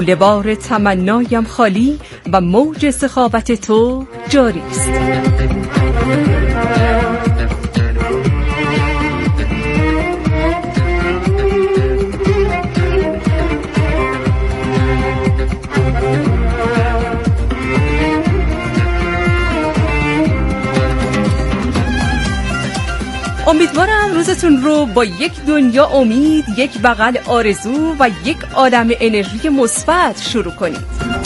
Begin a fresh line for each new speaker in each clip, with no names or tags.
لبار تمنایم خالی و موج سخاوت تو جاری است. امیدوارم روزتون رو با یک دنیا امید، یک بغل آرزو و یک عالم انرژی مثبت شروع کنید.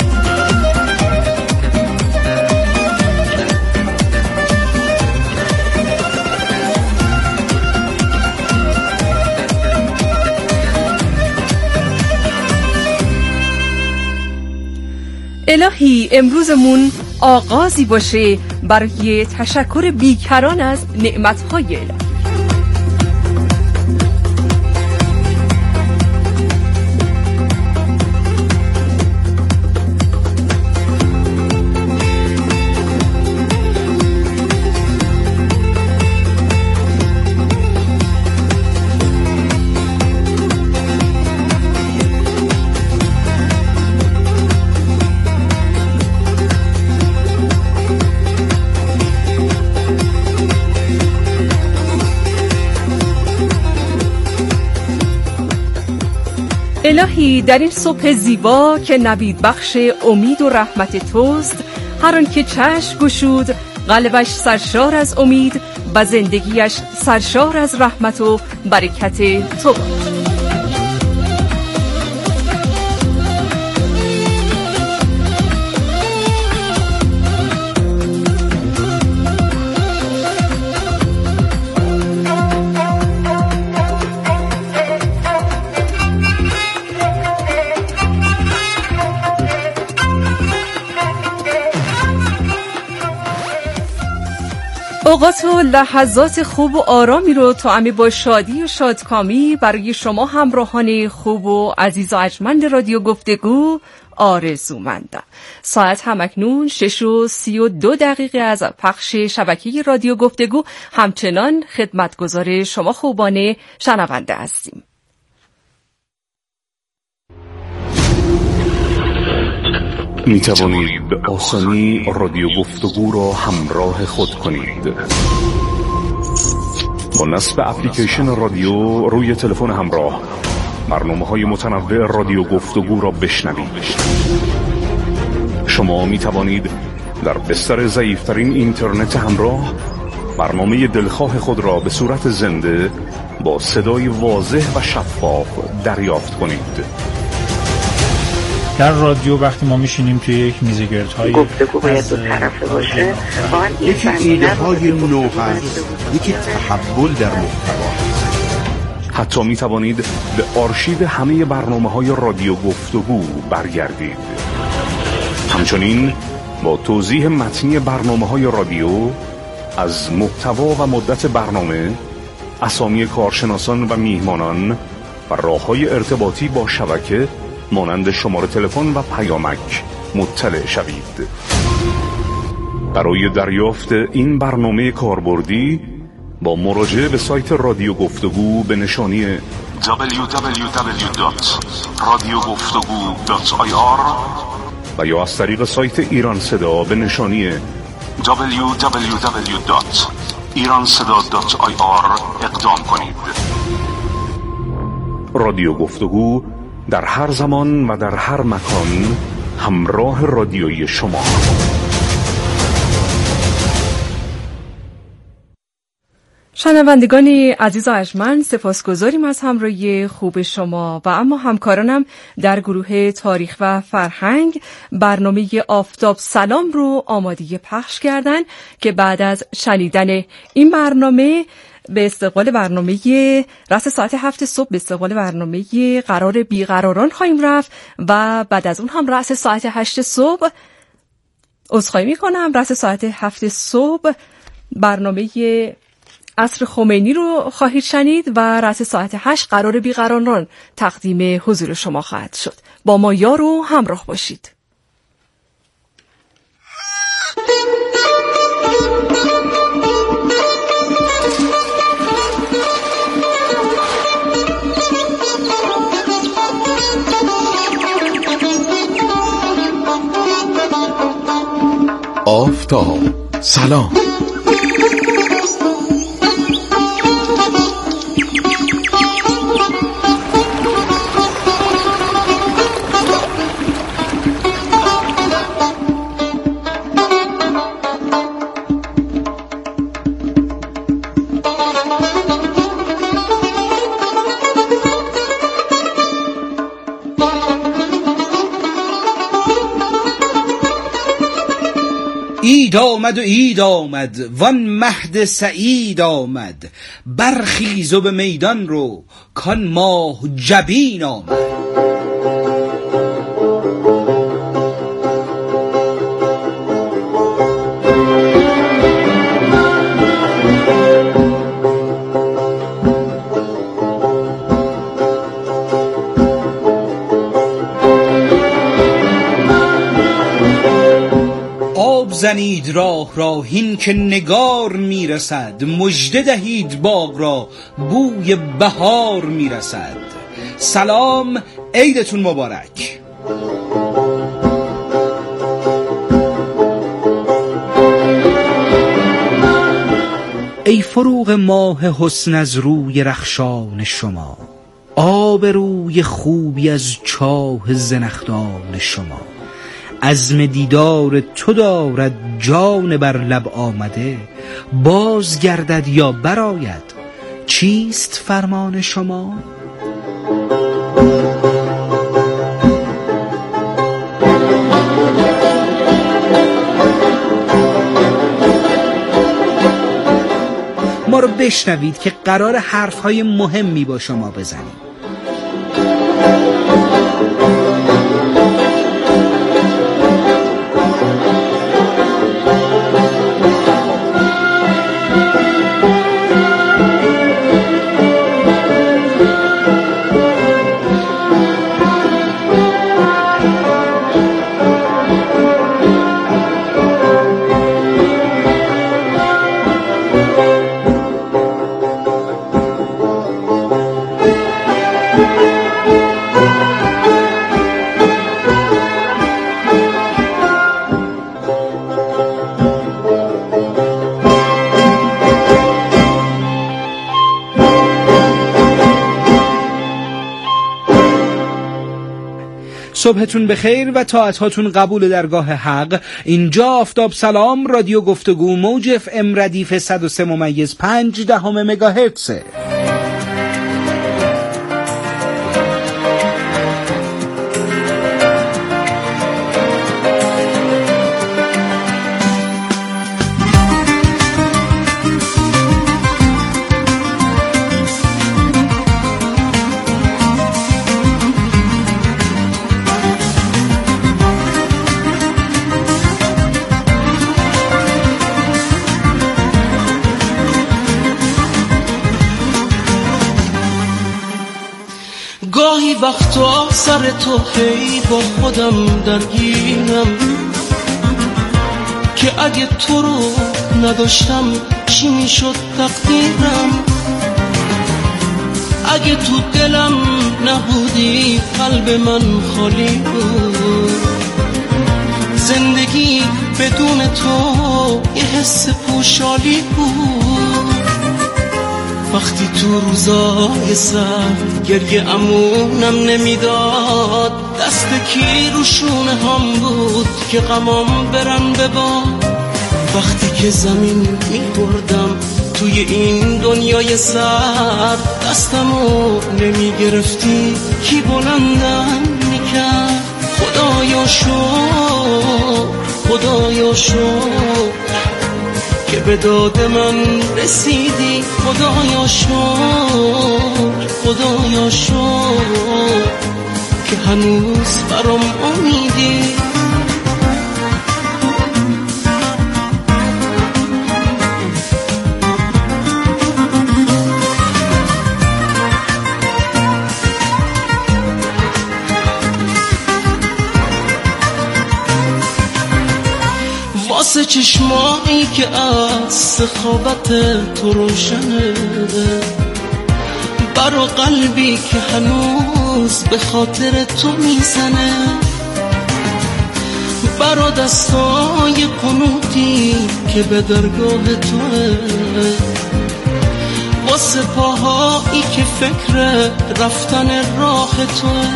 الهی امروزمون آغازی باشه برای تشکر بیکران از نعمت‌های الهی. الهی در این صبح زیبا که نوید بخش امید و رحمت توست، هر آن که چشم گشود قلبش سرشار از امید و زندگیش سرشار از رحمت و برکت تو باد. اوقات و لحظات خوب و آرامی رو طعم با شادی و شادکامی برای شما همراهان خوب و عزیز و ارجمند رادیو گفتگو آرزومندم. ساعت همکنون 6:32 از پخش شبکه رادیو گفتگو همچنان خدمتگزار شما خوبان شنونده هستیم.
می توانید به آسانی رادیو گفتگو را همراه خود کنید. با نصب اپلیکیشن رادیو روی تلفن همراه برنامه‌های متنوع رادیو گفتگو را بشنوید. شما می توانید در بستر ضعیف‌ترین اینترنت همراه برنامه دلخواه خود را به صورت زنده با صدای واضح و شفاف دریافت کنید.
در رادیو وقتی ما میشینیم توی یک میزگردهای
گفتگو باید دو طرفه باشه،
یکی ایده های نو هست، یکی تحول در محتوا.
حتی می توانید به آرشیو همه برنامه‌های رادیو گفتگو برگردید. همچنین با توضیح متنی برنامه‌های رادیو از محتوا و مدت برنامه، اسامی کارشناسان و میهمانان و راه‌های ارتباطی با شبکه مانند شماره تلفن و پیامک مطلع شوید. برای دریافت این برنامه کاربردی با مراجعه به سایت رادیو گفتگو به نشانی www.radiogoftagu.ir و یا از طریق سایت ایران صدا به نشانی www.iranseda.ir اقدام کنید. رادیو گفتگو در هر زمان و در هر مکان همراه رادیویی شما.
شنوندگان عزیز و ارجمند، سپاسگزاریم از همراهی خوب شما و اما همکارانم در گروه تاریخ و فرهنگ برنامه آفتاب سلام رو آماده پخش کردن که بعد از شنیدن این برنامه به استقبال برنامه رأس ساعت 7 صبح به استقبال برنامه قرار بیقراران خواهیم رفت و بعد از اون هم رأس ساعت 8 صبح عذرخواهی میکنم رأس ساعت 7 صبح برنامه عصر خمینی رو خواهید شنید و رأس ساعت 8 قرار بیقراران تقدیم حضور شما خواهد شد. با ما یار و همراه باشید.
آفتاب سلام.
عید آمد و عید آمد وان مهد سعید آمد، برخیز و به میدان رو کان ماه جبین آمد. زنید راه را هین که نگار میرسد، مژده دهید باغ را بوی بهار میرسد. سلام، عیدتون مبارک. ای فروغ ماه حسن از روی رخشان شما، آب روی خوبی از چاه زنخدان شما. عزم دیدار تو دارد جان بر لب آمده، باز گردد یا برآید، چیست فرمان شما؟ ما رو بشنوید که قرار حرفهای مهمی با شما بزنیم. صبحتون بخیر و طاعتاتون قبول درگاه حق. اینجا آفتاب سلام، رادیو گفتگو، موج FM ردیف 103.5 مگاهرتزه.
گاهی وقتا سر تو هی با خودم درگیرم که اگه تو رو نداشتم چی میشد تقدیرم. اگه تو دلم نبودی قلب من خالی بود، زندگی بدون تو یه حس پوشالی بود. وقتی تو روزای سرد گریه امونم نمیداد، دست کی رو شونه هم بود که غمام برن به باد. وقتی که زمین میخوردم توی این دنیای سرد، دستمو نمیگرفتی کی بلندم میکرد. خدایا شکر، خدایا شکر که به داد من رسیدی. خدایا شکر، خدایا شکر که هنوز برام امیدی. واسه چشمایی که از سخاوت تو روشنه، برا قلبی که هنوز به خاطر تو میزنه، مرا دستای قنوتی که به درگاه توه، واسه پاهایی که فکر رفتن راه توه،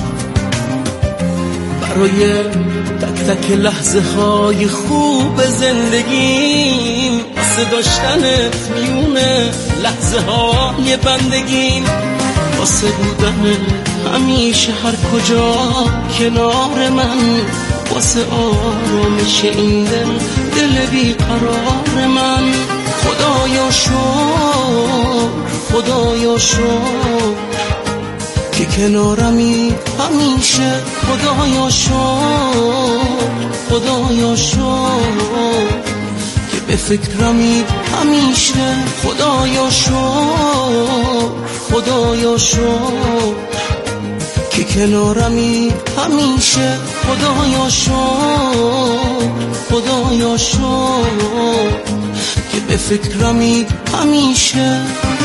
برای تک تک لحظه های خوب زندگیم، واسه داشتنت میونه لحظه های بندگیم، واسه بودن همیشه هر کجا کنار من، واسه آرامش این دل بیقرار من. خدایا شکر، خدایا شکر که کنارمی همیشه، خدایا شکر، خدایا شکر که به فکرمی همیشه، خدایا شکر، خدایا شکر که کنارمی همیشه، خدایا شکر، خدایا شکر که به فکرمی همیشه.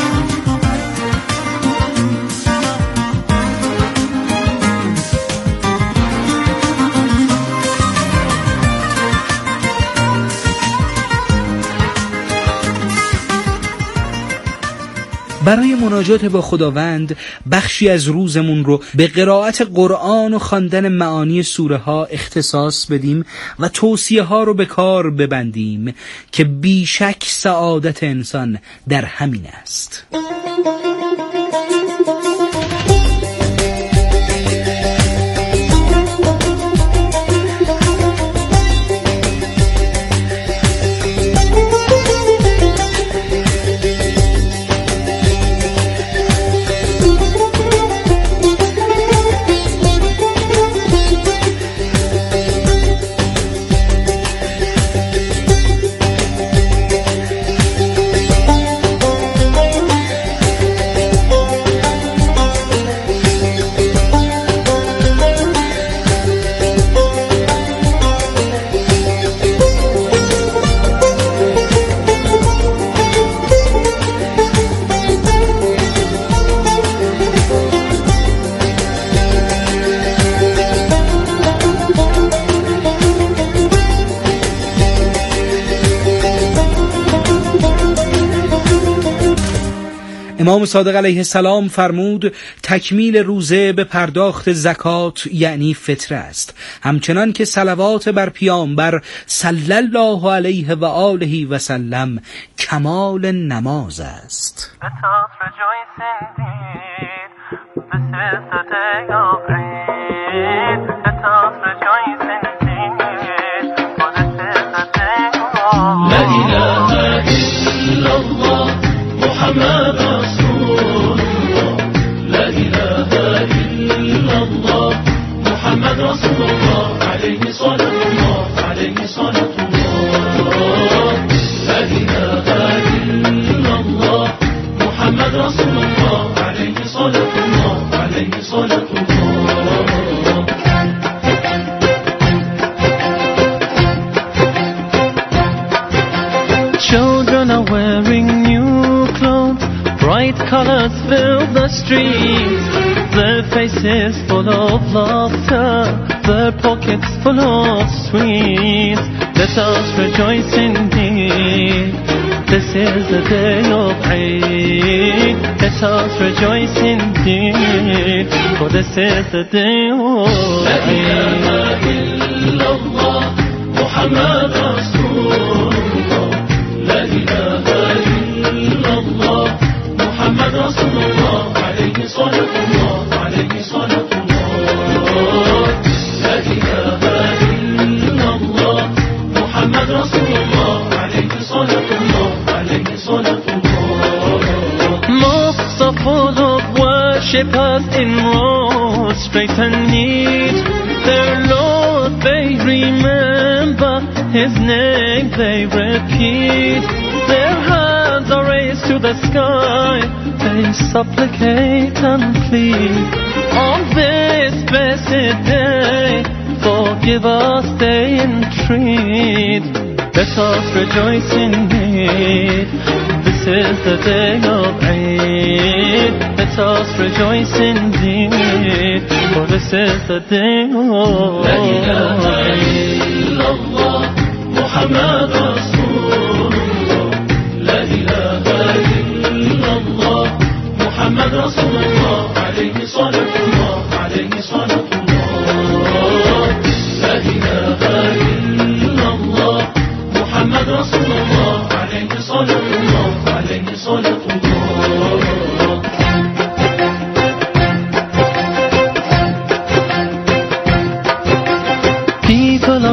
برای مناجات با خداوند بخشی از روزمون رو به قرائت قرآن و خواندن معانی سوره ها اختصاص بدیم و توصیه ها رو به کار ببندیم که بیشک سعادت انسان در همین است. امام صادق علیه السلام فرمود تکمیل روزه به پرداخت زکات یعنی فطره است، همچنان که صلوات بر پیامبر صلی الله علیه و آله و سلم کمال نماز است.
محمد رسول الله، لا إله إلا الله، محمد رسول الله، عليه صلاة الله، عليه صلاة الله، لا إله إلا الله، محمد رسول الله، عليه صلاة الله، عليه صلاة الله. Children are wearing bright colors fill the streets, their faces full of laughter, their pockets full of sweets. Let us rejoice indeed, this is the day of Eid. Let us rejoice indeed, for this is the day of Eid. La ilaha illallah, Muhammad Rasulullah, la ilaha illallah, محمد رسول الله، عليه صلاة الله، عليه صلاة الله، لا إله إلا الله، محمد رسول الله، عليه صلاة الله، عليه صلاة الله. Mosques are full of worshippers in rows, straight and neat. Their Lord they remember, His name they repeat. Their hands are raised to the sky, they supplicate and plead. On this blessed day, forgive us, they entreat. Let us rejoice indeed, this is the day of Eid. Let us rejoice indeed, for this is the day of Eid.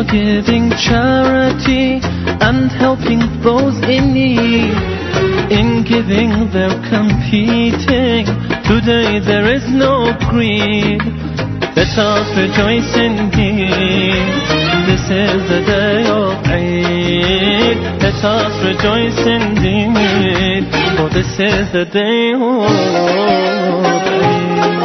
giving charity and helping those in need. In giving they're competing. Today there is no greed. Let us rejoice indeed. This is the day of Eid. Let us rejoice indeed. For this is the day of Eid.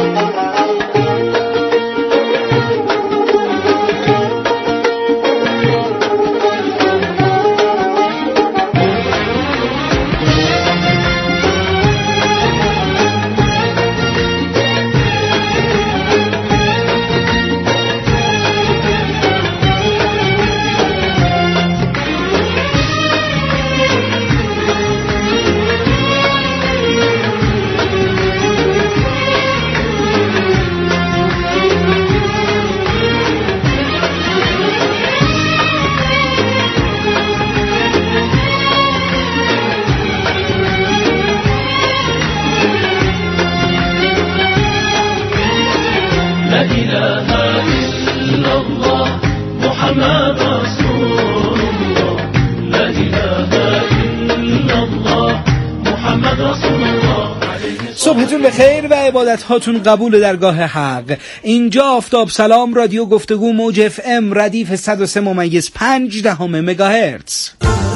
صبحتون بخیر و عبادت هاتون قبول درگاه حق. اینجا آفتاب سلام رادیو گفتگو موج اف ام ردیف 103.5 مگاهرتز.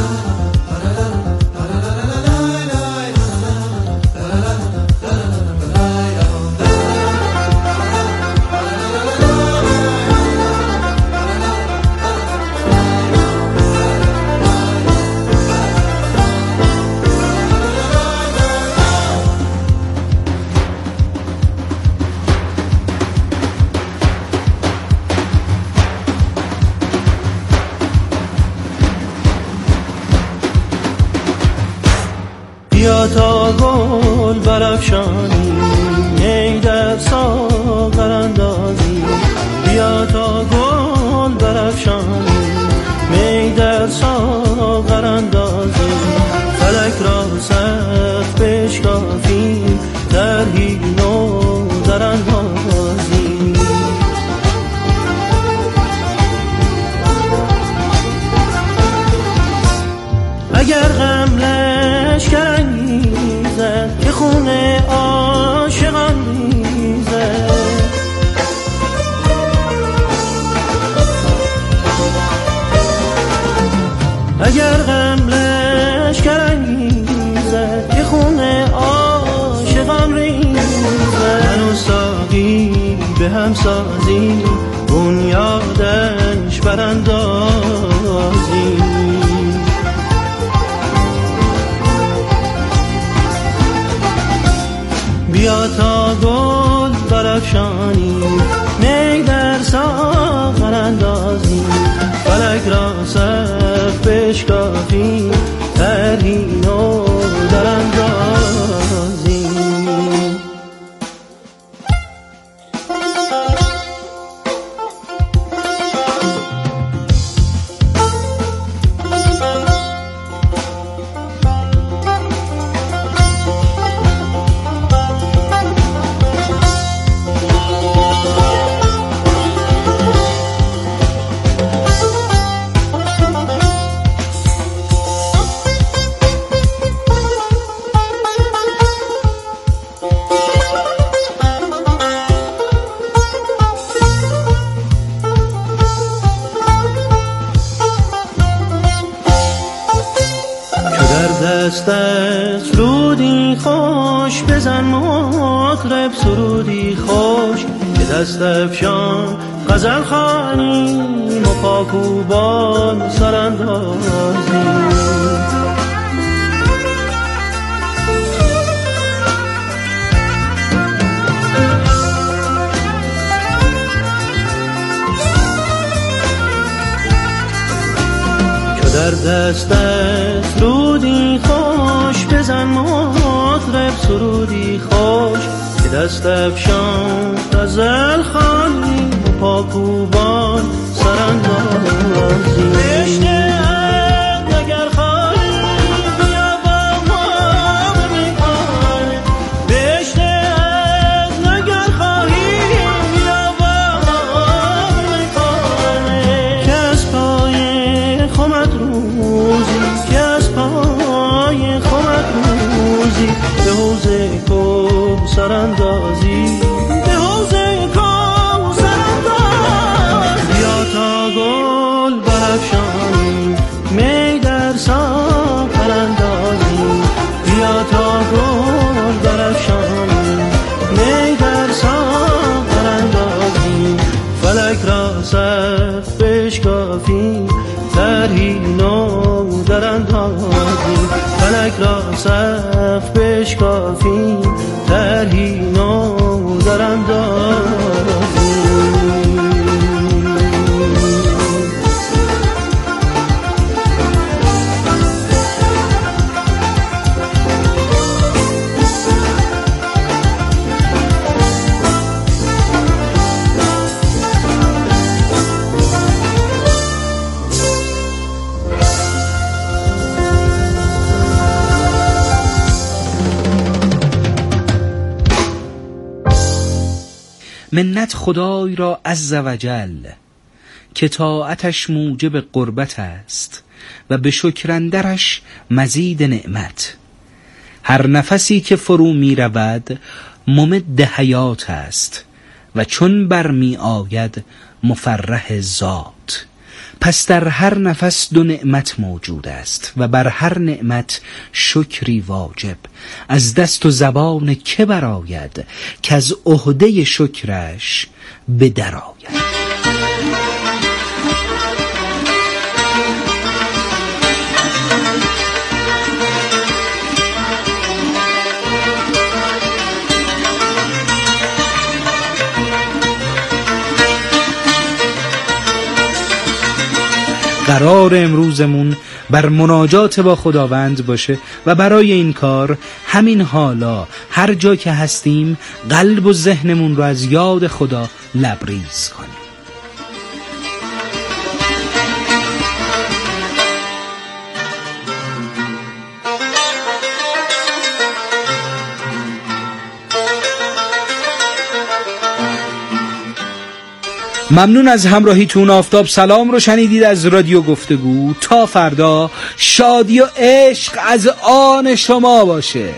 بیا تا گل برافشانی ای در ساغر اندازی. بیا تا گل برافشانی می در ساغر اندازی. فلک را سخت بشکافی طرحی نو در اندازی. اگر غم لشکر که خون عاشقان میزه. اگر غم لشکر انگیزه که خون عاشقان ریزه. من و ساقی به هم سازی بنیادش براندازی. بیا تا گل برافشانی می در ساغر اندازی. فلک را سخت بشکافی طرحی نو در اندازی. سرودی خوش بزن مطرب سرودی خوش که دست افشان غزل خوانیم و پاکوبان سراندازیم. در دست سرودی خوش بزن مطرب سرودی خوش که دست افشان غزل خوانی و پاکوبان سراندازی. بشته اگر خواهی بیا با ما بمیکن. بشته اگر خواهی بیا با ما بمیکن. که از بشکافیم، طرحی نو در اندازیم. فلک را سقف بشکافیم، طرحی نو در اندازیم.
منت خدای را عز و جل که طاعتش موجب قربت است و به شکر اندرش مزید نعمت. هر نفسی که فرو می رود ممد حیات است و چون برمی آید مفرح ذات. پس در هر نفس دو نعمت موجود است و بر هر نعمت شکری واجب. از دست و زبان که براید که از عهده شکرش به در آید. قرار امروزمون بر مناجات با خداوند باشه و برای این کار همین حالا هر جا که هستیم قلب و ذهنمون رو از یاد خدا لبریز کنیم. ممنون از همراهیتون. آفتاب سلام رو شنیدید از رادیو گفتگو. تا فردا شادی و عشق از آن شما باشه.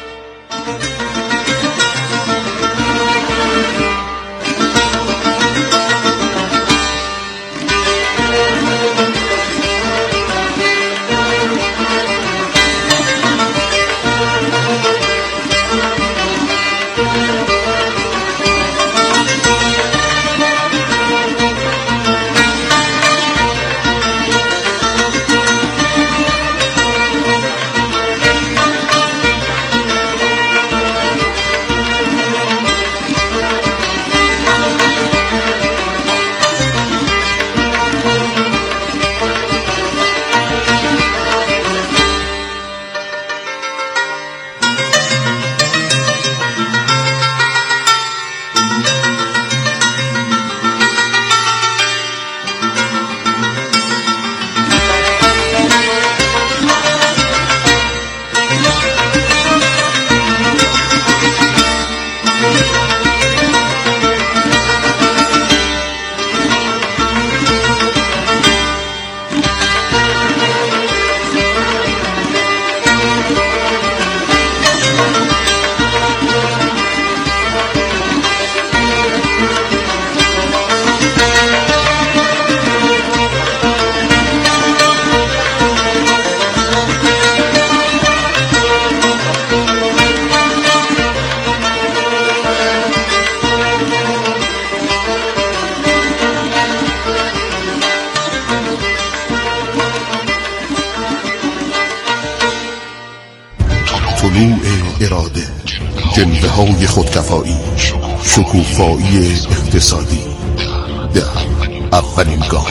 طلوع اراده، جنبه های خودکفایی، شکوفایی اقتصادی در اولین گام.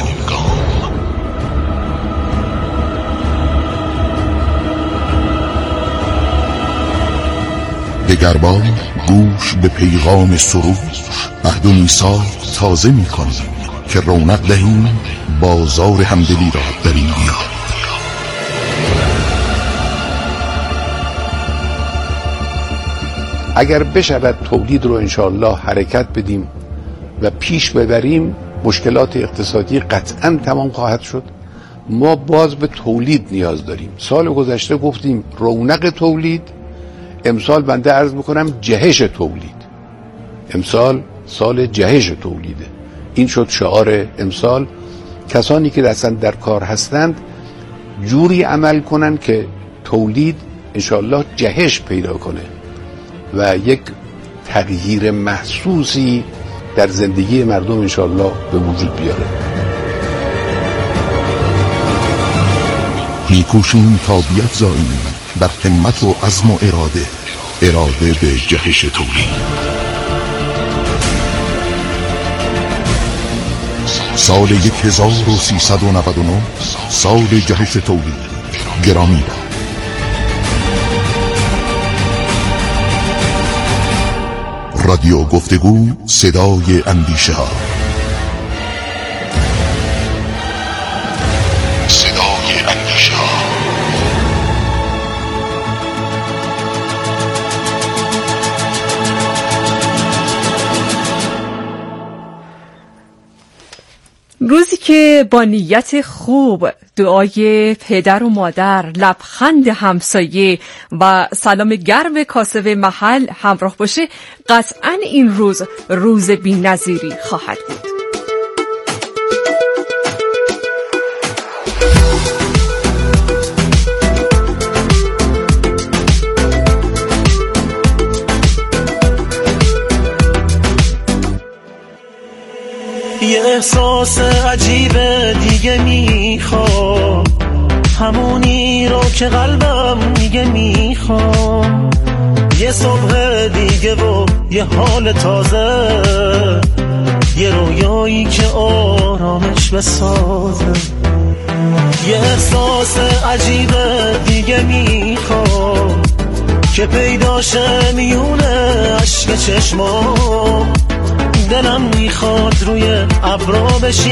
دگربار گوش به پیغام سرود، عهد و میثاق تازه می کنیم که رونق دهیم بازار همدلی را در این دیار.
اگر بشود تولید رو انشاءالله حرکت بدیم و پیش ببریم، مشکلات اقتصادی قطعا تمام خواهد شد. ما باز به تولید نیاز داریم. سال گذشته گفتیم رونق تولید، امسال بنده عرض میکنم جهش تولید. امسال سال جهش تولیده. این شد شعار امسال. کسانی که اصلا در کار هستند جوری عمل کنن که تولید انشاءالله جهش پیدا کنه و یک تغییر محسوسی در زندگی مردم انشاءالله به وجود بیاره.
میکوشیم تا بیفزاییم بر همت و عزم و اراده به جهش تولید. سال 1399 سال جهش تولید گرامی باد. رادیو گفتگو، صدای اندیشه ها.
روزی که با نیت خوب، دعای پدر و مادر، لبخند همسایه و سلام گرم کاسب محل همراه باشه، قطعاً این روز بی‌نظیری خواهد بود.
یه احساس عجیب دیگه میخوام، همونی رو که قلبم میگه میخوام. یه صبح دیگه و یه حال تازه، یه رویایی که آرامش بسازه. یه احساس عجیب دیگه میخوام که پیداشه میونه عشق چشمام. دلم میخواد روی ابرا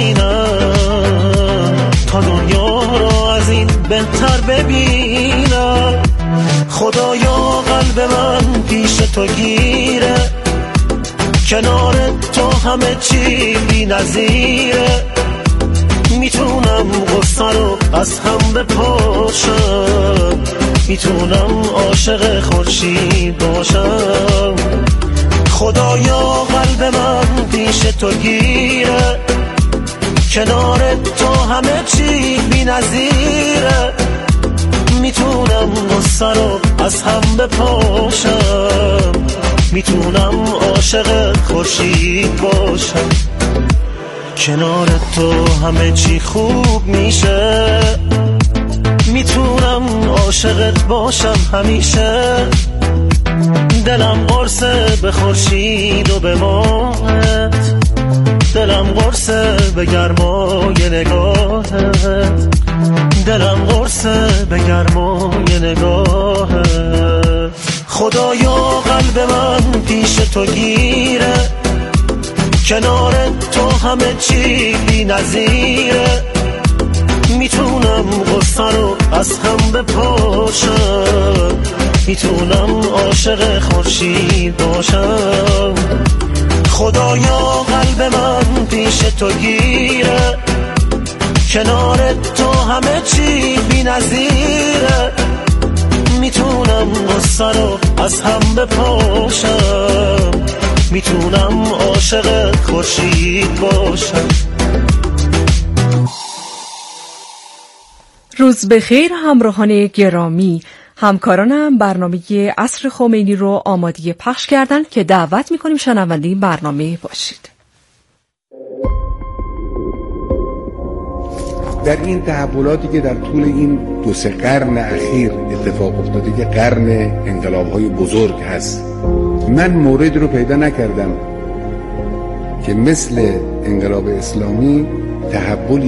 بشینم تا دنیا رو از این بهتر ببینم. خدایا قلب من پیش تو گیره، کنار تو همه چی بی نظیره. میتونم غصه رو از هم بپاشم، میتونم عاشق خورشید باشم. خدایا قلب من پیش تو گیره، کنار تو همه چی بی نظیره. میتونم غصه رو از هم بپاشم، میتونم عاشق خورشید باشم. کنار تو همه چی خوب میشه، میتونم عاشقت باشم همیشه. دلم قرصه به خورشید و به ماهت، دلم قرصه به گرمای نگاهت، دلم قرصه به گرمای نگاهت. خدایا قلب من پیش تو گیره، کنار تو همه چی بی نظیره. میتونم غصه رو از هم بپاشم، میتونم عاشق خورشید باشم. خدایا قلب من پیش تو گیره، کنار تو همه چی بی نظیره. میتونم غصه رو از هم بپاشم، میتونم عاشق خورشید باشم.
روز بخیر همراهان گرامی، همکارانم برنامه عصر خمینی رو آماده پخش کردن که دعوت میکنیم شنونده این برنامه باشید.
در این تحولاتی که در طول این 2-3 قرن اخیر اتفاق افتاده که قرن انقلاب‌های بزرگ هست، من مورد رو پیدا نکردم که مثل انقلاب اسلامی تحولی